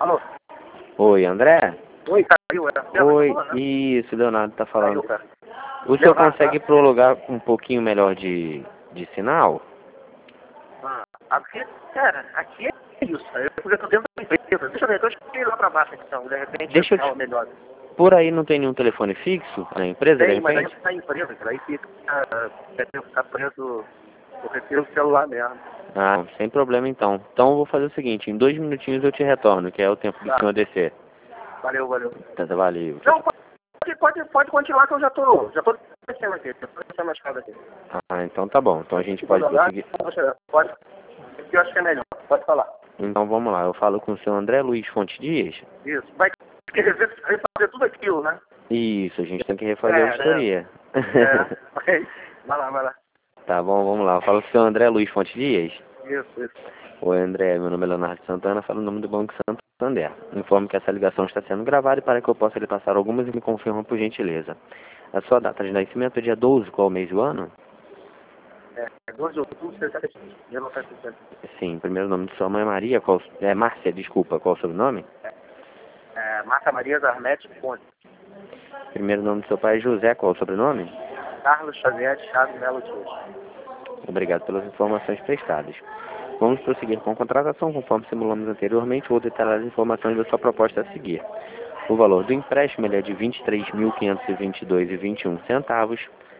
Alô? Oi, André? Oi, caiu, Oi, isso, Leonardo tá falando. Caiu, cara. O senhor Leonardo, consegue prolongar um pouquinho melhor de sinal? aqui é isso, cara. Eu tô dentro da empresa. Deixa eu ver, deixa eu ir lá pra baixo então, de repente Deixa eu fica te... melhor. Por aí não tem nenhum telefone fixo na empresa, de Tem, mas aí repente? tá empresa, cara. Aí fica preso, eu prefiro o celular mesmo. Ah, sem problema então. Então eu vou fazer o seguinte, em 2 minutinhos eu te retorno, que é o tempo do Tá. senhor descer. Valeu. Tá, valeu. Não, pode continuar que eu já tô descendo aqui. Já tô descendo a escada aqui. Ah, então tá bom. Então a gente pode prosseguir. Pode, eu acho que é melhor. Pode falar. Então vamos lá, eu falo com o senhor André Luiz Fonte Dias. Isso. Vai ter que refazer tudo aquilo, né? Isso, a gente tem que refazer a vistoria. Vai lá. Tá bom, vamos lá. Eu falo com o senhor André Luiz Fonte Dias. Isso. Oi, André, meu nome é Leonardo Santana, falo o nome do Banco Santander. Informo que essa ligação está sendo gravada e para que eu possa lhe passar algumas e me confirma por gentileza. A sua data de nascimento é dia 12, qual mês do ano? 12 de outubro de 1960. Sim, primeiro nome de sua mãe é Maria, Márcia, desculpa, qual o sobrenome? Marta Maria Zarnete Ponte. Primeiro nome de seu pai é José, qual o sobrenome? Carlos Xavier de Chaves Melo Dias. Obrigado pelas informações prestadas. Vamos prosseguir com a contratação, conforme simulamos anteriormente, vou detalhar as informações da sua proposta a seguir. O valor do empréstimo ele é de R$ 23.522,21.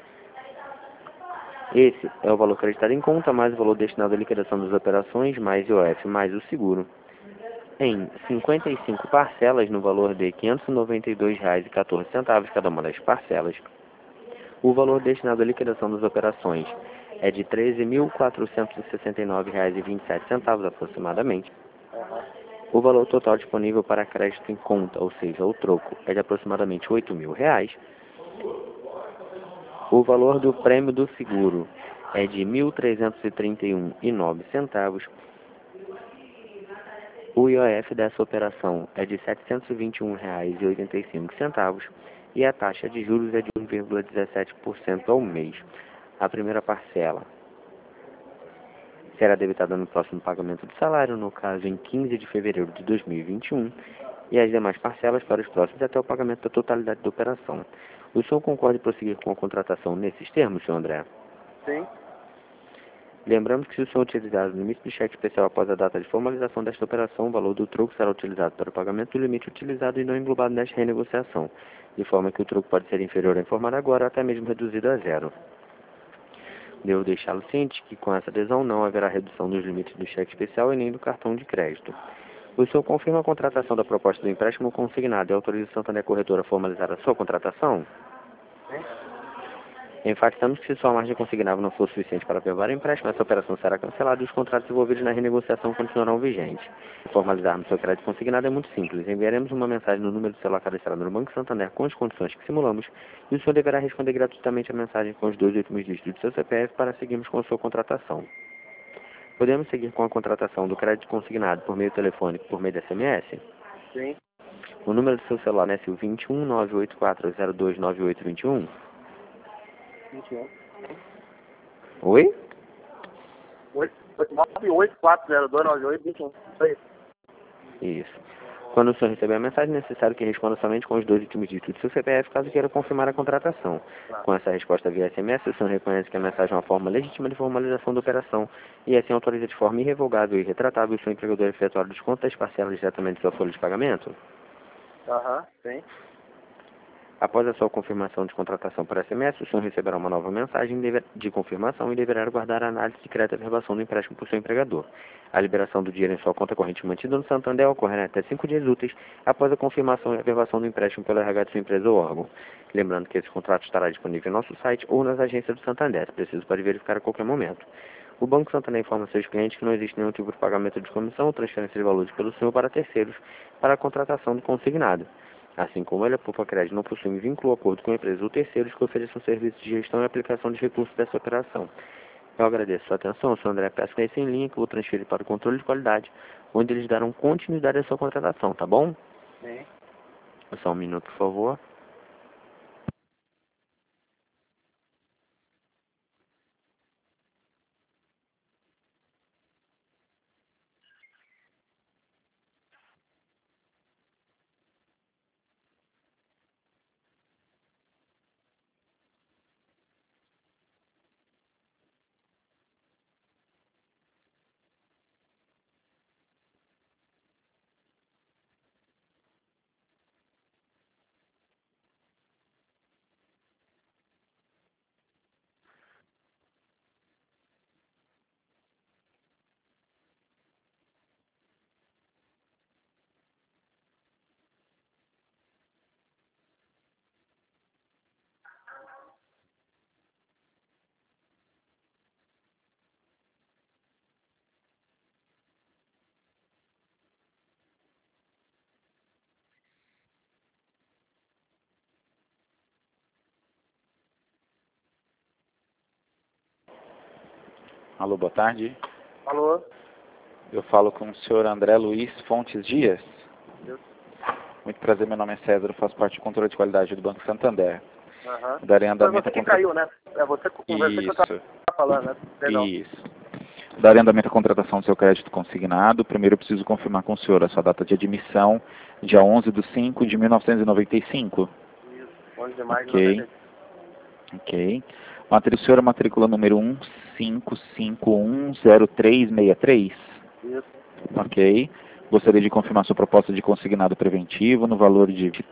Esse é o valor acreditado em conta, mais o valor destinado à liquidação das operações, mais IOF, mais o seguro. Em 55 parcelas, no valor de R$ 592,14 cada uma das parcelas. O valor destinado à liquidação das operações é de R$ 13.469,27 aproximadamente. O valor total disponível para crédito em conta, ou seja, o troco, é de aproximadamente R$ 8.000. O valor do prêmio do seguro é de R$ 1.331,09. O IOF dessa operação é de R$ 721,85 e a taxa de juros é de 1,17% ao mês. A primeira parcela será debitada no próximo pagamento do salário, no caso em 15 de fevereiro de 2021, e as demais parcelas para os próximos até o pagamento da totalidade da operação. O senhor concorda em prosseguir com a contratação nesses termos, senhor André? Sim. Lembramos que se o senhor utilizar o limite do cheque especial após a data de formalização desta operação, o valor do troco será utilizado para o pagamento do limite utilizado e não englobado nesta renegociação, de forma que o troco pode ser inferior ao informado agora ou até mesmo reduzido a zero. Devo deixá-lo ciente que com essa adesão não haverá redução dos limites do cheque especial e nem do cartão de crédito. O senhor confirma a contratação da proposta do empréstimo consignado e autoriza a Santander Corretora a formalizar a sua contratação? Sim. Enfatizamos que se sua margem consignável não for suficiente para aprovar o empréstimo, essa operação será cancelada e os contratos envolvidos na renegociação continuarão vigentes. Formalizarmos seu crédito consignado é muito simples. Enviaremos uma mensagem no número do celular cadastrado no Banco Santander com as condições que simulamos e o senhor deverá responder gratuitamente a mensagem com os 2 últimos dígitos do seu CPF para seguirmos com a sua contratação. Podemos seguir com a contratação do crédito consignado por meio telefônico por meio de SMS? Sim. O número do seu celular é o 21 98402 9821? 21. Oi? 984029821. Isso aí. Isso. Quando o senhor receber a mensagem, é necessário que responda somente com os 2 últimos dígitos do seu CPF, caso queira confirmar a contratação. Com essa resposta via SMS, o senhor reconhece que a mensagem é uma forma legítima de formalização da operação e assim autoriza de forma irrevogável e irretratável o seu empregador a efetuar o desconto das parcelas diretamente da sua folha de pagamento? Sim. Após a sua confirmação de contratação por SMS, o senhor receberá uma nova mensagem de confirmação e deverá aguardar a análise de crédito e averbação do empréstimo por seu empregador. A liberação do dinheiro em sua conta corrente mantida no Santander ocorrerá até 5 dias úteis após a confirmação e averbação do empréstimo pelo RH de sua empresa ou órgão. Lembrando que esse contrato estará disponível em nosso site ou nas agências do Santander, se preciso pode verificar a qualquer momento. O Banco Santander informa seus clientes que não existe nenhum tipo de pagamento de comissão ou transferência de valores pelo senhor para terceiros para a contratação do consignado. Assim como ele, a Pupacred não possui vínculo ou acordo com empresas ou terceiros que ofereçam serviços de gestão e aplicação de recursos dessa operação. Eu agradeço a sua atenção, sou André Peço com esse em linha que eu vou transferir para o controle de qualidade, onde eles darão continuidade à sua contratação, tá bom? Sim. Só um minuto, por favor. Alô, boa tarde. Alô? Eu falo com o senhor André Luiz Fontes Dias. Muito prazer, meu nome é César, eu faço parte do controle de qualidade do Banco Santander. Aham. Darei Foi andamento você que contra... caiu, né? É você que eu Isso, tava falando, né? Perdão. isso. Darei andamento à contratação do seu crédito consignado. Primeiro eu preciso confirmar com o senhor a sua data de admissão, dia 11/5/1995. Isso, 11 de maio de Ok. 95. Ok. Senhor, a matrícula número 15510363. Isso. Ok. Gostaria de confirmar sua proposta de consignado preventivo no valor de R$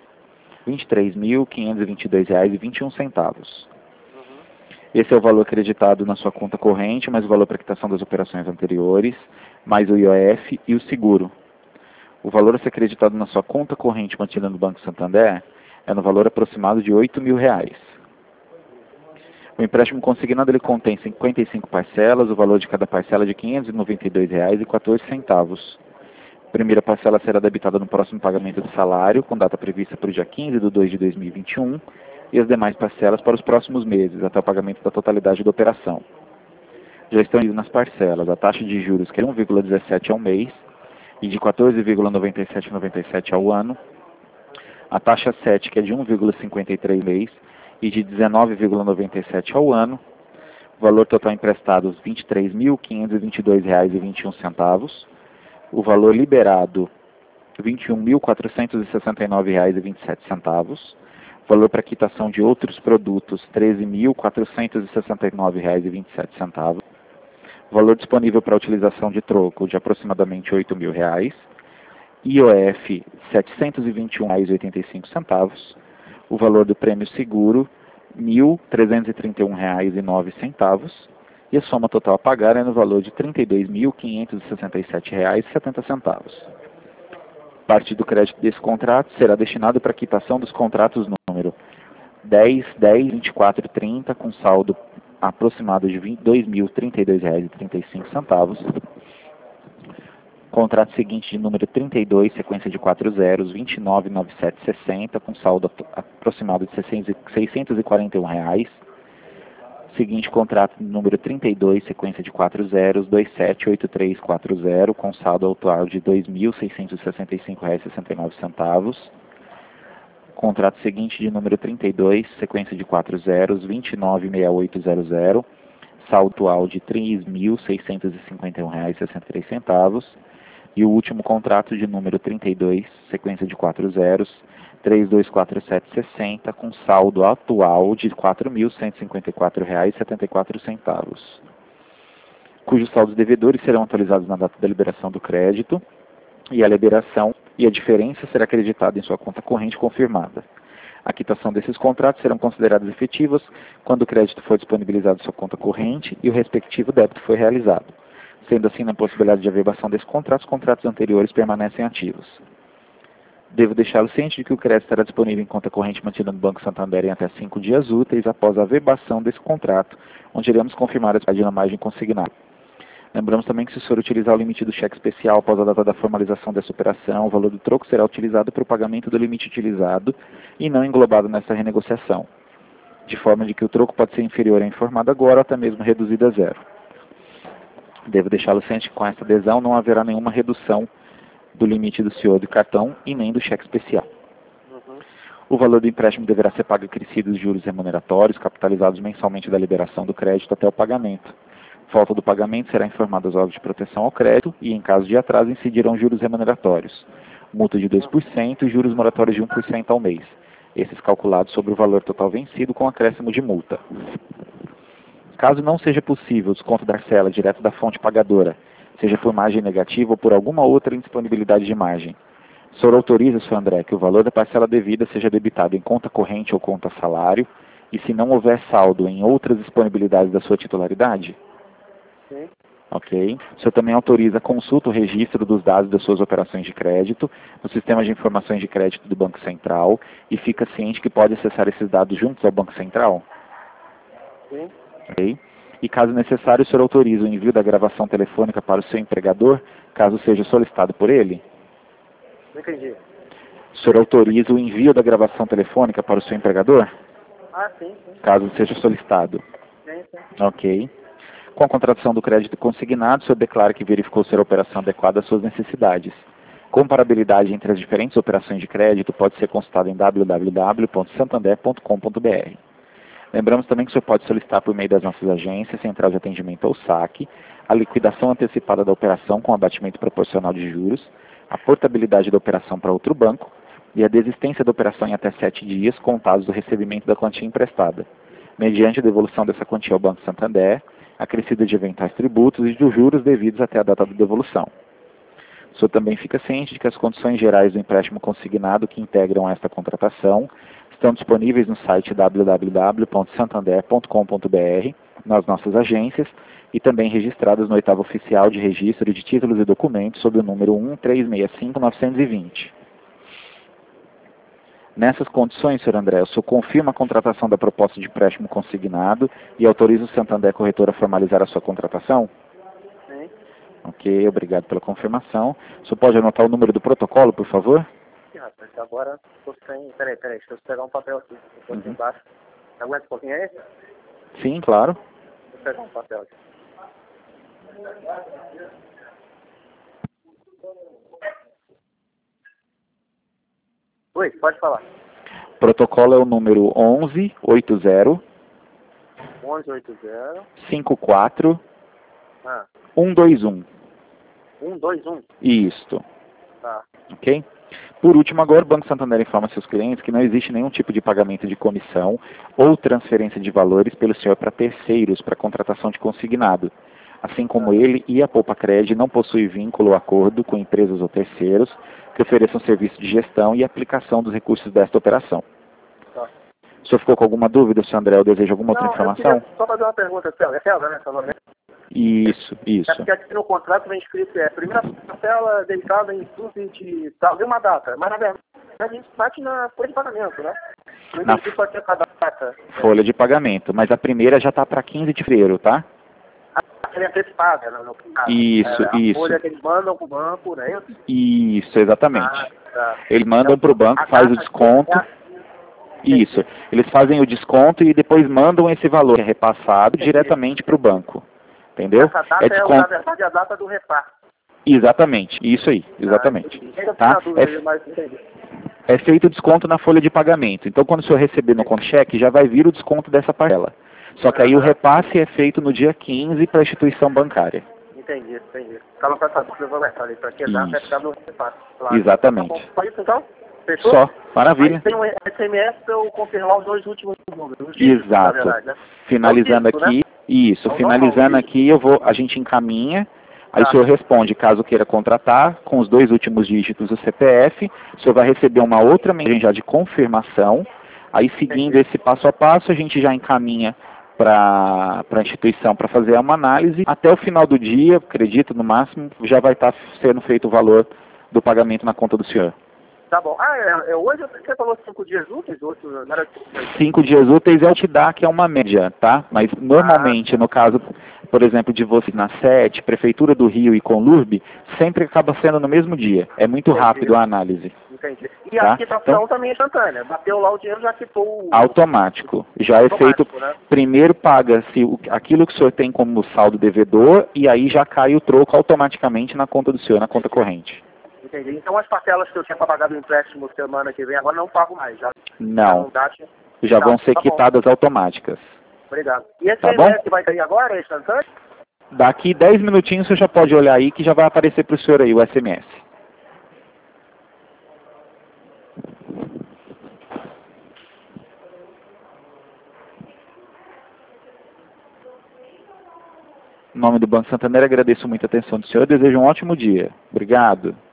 23.522,21. Esse é o valor acreditado na sua conta corrente, mais o valor para quitação das operações anteriores, mais o IOF e o seguro. O valor a ser acreditado na sua conta corrente mantida no Banco Santander é no valor aproximado de R$ 8.000. O empréstimo consignado ele contém 55 parcelas, o valor de cada parcela é de R$ 592,14. A primeira parcela será debitada no próximo pagamento do salário, com data prevista para o dia 15/2/2021, e as demais parcelas para os próximos meses, até o pagamento da totalidade da operação. Já estão incluídas nas parcelas a taxa de juros, que é 1,17 ao mês, e de 14,9797 ao ano, a taxa 7, que é de 1,53 mês, e de 19,97 ao ano, o valor total emprestado R$ 23.522,21, o valor liberado R$ 21.469,27, valor para quitação de outros produtos R$ 13.469,27, valor disponível para utilização de troco de aproximadamente R$ 8.000, IOF R$ 721,85, o valor do prêmio seguro R$ 1.331,09, e a soma total a pagar é no valor de R$ 32.567,70. Parte do crédito desse contrato será destinado para a quitação dos contratos número 10, 10, 24 e 30, com saldo aproximado de R$ 2.032,35. Contrato seguinte de número 32, sequência de 4 zeros, 29.9760, com saldo aproximado de R$ 641. Seguinte contrato número 32, sequência de 4 zeros, 278340, com saldo atual de R$ 2.665,69. Contrato seguinte de número 32, sequência de 4 zeros, 296800, saldo atual de R$ 3.651,63. E o último contrato de número 32, sequência de 4 zeros, 324760, com saldo atual de R$ 4.154,74, cujos saldos devedores serão atualizados na data da liberação do crédito, e a liberação e a diferença será acreditada em sua conta corrente confirmada. A quitação desses contratos serão consideradas efetivas quando o crédito for disponibilizado em sua conta corrente e o respectivo débito foi realizado. Sendo assim, na possibilidade de averbação desses contratos, os contratos anteriores permanecem ativos. Devo deixá-lo ciente de que o crédito estará disponível em conta corrente mantida no Banco Santander em até 5 dias úteis após a averbação desse contrato, onde iremos confirmar a na margem consignada. Lembramos também que se o senhor utilizar o limite do cheque especial após a data da formalização dessa operação, o valor do troco será utilizado para o pagamento do limite utilizado e não englobado nessa renegociação, de forma de que o troco pode ser inferior ao informado agora ou até mesmo reduzido a zero. Devo deixá-lo ciente que com essa adesão não haverá nenhuma redução do limite do senhor do cartão e nem do cheque especial. O valor do empréstimo deverá ser pago acrescidos de juros remuneratórios, capitalizados mensalmente da liberação do crédito até o pagamento. Falta do pagamento será informado aos órgãos de proteção ao crédito e, em caso de atraso, incidirão juros remuneratórios, multa de 2% e juros moratórios de 1% ao mês, esses calculados sobre o valor total vencido com acréscimo de multa. Caso não seja possível o desconto da parcela direto da fonte pagadora, seja por margem negativa ou por alguma outra indisponibilidade de margem, o senhor autoriza, Sr. André, que o valor da parcela devida seja debitado em conta corrente ou conta salário, e se não houver saldo em outras disponibilidades da sua titularidade? Sim. Ok. O senhor também autoriza a consulta ou registro dos dados das suas operações de crédito no sistema de informações de crédito do Banco Central e fica ciente que pode acessar esses dados juntos ao Banco Central? Sim. Ok. E caso necessário, o senhor autoriza o envio da gravação telefônica para o seu empregador, caso seja solicitado por ele? Não entendi. O senhor autoriza o envio da gravação telefônica para o seu empregador, Ah, sim, sim. caso seja solicitado? Sim, sim. Ok. Com a contratação do crédito consignado, o senhor declara que verificou ser a operação adequada às suas necessidades. Comparabilidade entre as diferentes operações de crédito pode ser consultada em www.santander.com.br. Lembramos também que o senhor pode solicitar por meio das nossas agências, Central de Atendimento ou SAC, a liquidação antecipada da operação com abatimento proporcional de juros, a portabilidade da operação para outro banco e a desistência da operação em até 7 dias contados do recebimento da quantia emprestada, mediante a devolução dessa quantia ao Banco Santander, acrescida de eventuais tributos e dos juros devidos até a data da devolução. O senhor também fica ciente de que as condições gerais do empréstimo consignado que integram esta contratação estão disponíveis no site www.santander.com.br, nas nossas agências, e também registradas no 8º Oficial de Registro de Títulos e Documentos sob o número 1365920. Nessas condições, Sr. André, o senhor confirma a contratação da proposta de empréstimo consignado e autoriza o Santander Corretora a formalizar a sua contratação? Sim. Ok, obrigado pela confirmação. O senhor pode anotar o número do protocolo, por favor? Sim, rapaz, agora estou sem... Peraí, deixa eu pegar um papel aqui. Estou aqui embaixo. Aguenta um pouquinho aí? Sim, claro. Vou pegar um papel aqui. Oi, pode falar. Protocolo é o número 1180 1180 54 ah, 121. 121. Isto. Tá. Ok? Por último, agora o Banco Santander informa seus clientes que não existe nenhum tipo de pagamento de comissão ou transferência de valores pelo senhor para terceiros para contratação de consignado. Assim como ele e a Poupa Cred não possuem vínculo ou acordo com empresas ou terceiros que ofereçam serviço de gestão e aplicação dos recursos desta operação. Tá. O senhor ficou com alguma dúvida, Sr. André, ou deseja alguma outra informação? Eu queria só fazer uma pergunta, Celso. É Celso, né? Celso, né? Isso. É porque aqui no contrato vem escrito primeira parcela deitada em tudo de tal, de uma data. Mas na verdade a gente bate na folha de pagamento, né? Não Na entendi qual é cada data. folha de pagamento, mas a primeira já está para 15 de fevereiro, tá? Ela é antecipada, né, no caso. Isso, a isso. folha que eles mandam pro banco, né? Isso, exatamente. Tá. Eles mandam Então, para o banco, a faz o data desconto. Isso. Eles fazem o desconto e depois mandam esse valor que é repassado diretamente para o banco. Entendeu? Essa data É desconto. na verdade, a data do reparto. Exatamente, isso aí, exatamente. Tá? Mas entendi. É feito o desconto na folha de pagamento. Então, quando o senhor receber no conta-cheque, já vai vir o desconto dessa parcela. Só que aí o repasse é feito no dia 15 para a instituição bancária. Entendi. Ficava com essa dúvida, eu vou levar ali para que data é ficar no repasse. Claro. Exatamente. Tá bom. Só isso então? Fechou? Só, maravilha. Aí tem um SMS para eu confirmar os 2 últimos números. Exato. Na verdade, né? Finalizando Dígito, aqui, né? isso, Então, finalizando aqui, a gente encaminha, aí o senhor responde caso queira contratar, com os 2 últimos dígitos do CPF, o senhor vai receber uma outra mensagem já de confirmação, aí seguindo esse passo a passo, a gente já encaminha para a instituição para fazer uma análise, até o final do dia, acredito, no máximo, já vai estar sendo feito o valor do pagamento na conta do senhor. Tá bom. Hoje você falou 5 dias úteis, outro não era 5 dias úteis é o que dá, que é uma média, tá? Mas normalmente, no caso, por exemplo, de você na SET, Prefeitura do Rio e Conlurb, sempre acaba sendo no mesmo dia. É muito rápido a análise. Entendi. E Tá? a quitação também é instantânea. Bateu lá o dinheiro, já quitou o... Automático. Já é feito, né? primeiro paga-se aquilo que o senhor tem como saldo devedor e aí já cai o troco automaticamente na conta do senhor, na conta corrente. Entendi. Então as parcelas que eu tinha para pagar do empréstimo semana que vem, agora não pago mais. Não. Já vão ser quitadas automáticas. Obrigado. E esse tá SMS que vai cair agora é instantâneo? Daqui 10 minutinhos você já pode olhar aí que já vai aparecer para o senhor aí o SMS. Em nome do Banco Santander, agradeço muito a atenção do senhor e desejo um ótimo dia. Obrigado.